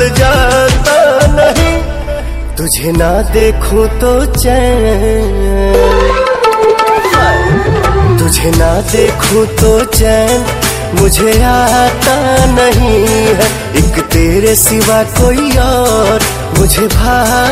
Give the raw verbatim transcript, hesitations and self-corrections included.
संभल जाता नहीं, तुझे ना देखूं तो चैन, तुझे ना देखूं तो चैन मुझे आता नहीं है। एक तेरे सिवा कोई और मुझे भा